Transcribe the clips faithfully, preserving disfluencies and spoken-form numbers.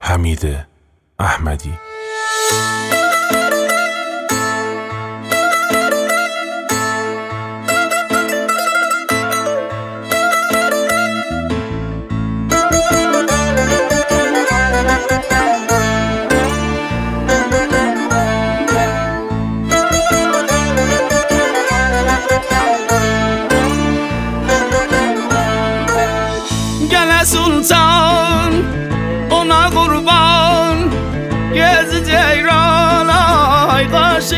حمید احمدی. سلطان اونا قربان گز جیران آی قاش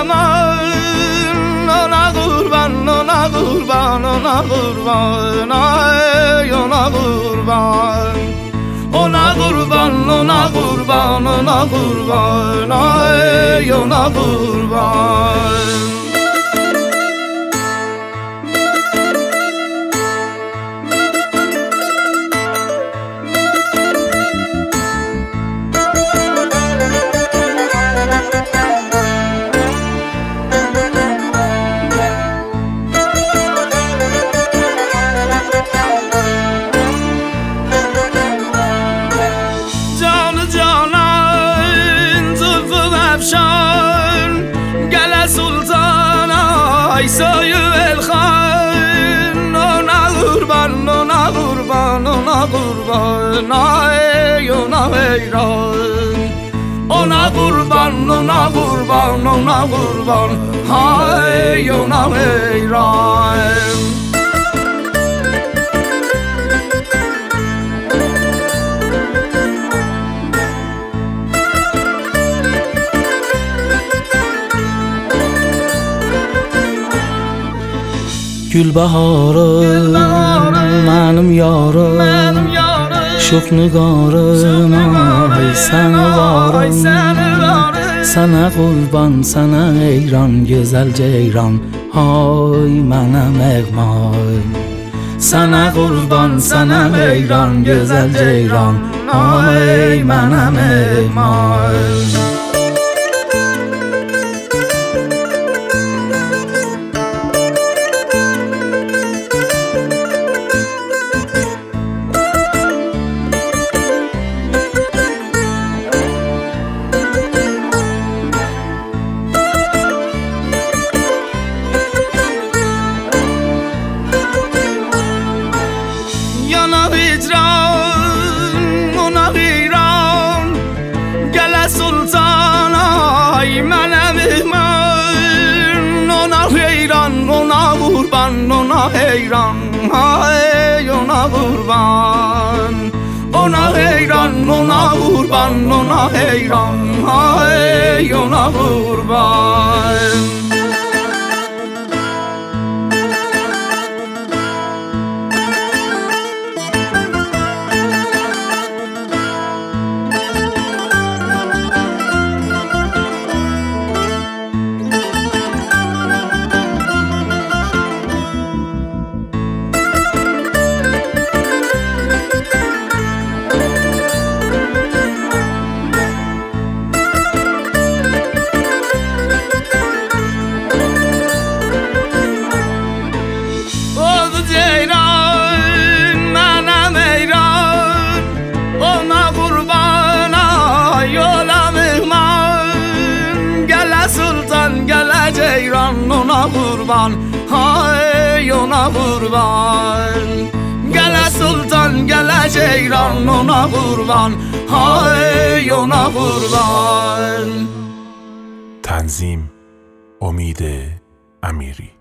کمان اونا قربان اونا قربان اونا قربان آی اونا قربان اونا قربان اونا قربان اونا قربان آی اونا قربان. گل سلطان ای سایه الخان اونا قربان اونا قربان اونا قربان ای اونا ویران اونا قربان اونا قربان اونا قربان ای اونا ویران. Gül baharım, mənim yarım, şox nigarım, ay səni varım, sənə qurban, sənə eyran, gözəl ceyran, ay mənəm əğmay. Sənə qurban, sənə eyran, gözəl ceyran, ay mənəm əğmay. yana hicran ona heyran gel sultan ay mənəm mehman ona heyran ona qurban ona heyran ay ona qurban ona heyran ona qurban ona heyran ay ona qurban. Ona qurban, hay ona qurban. Gələ sultan, gələ ceyran, ona qurban, hay ona qurban. تنظیم امید امیری.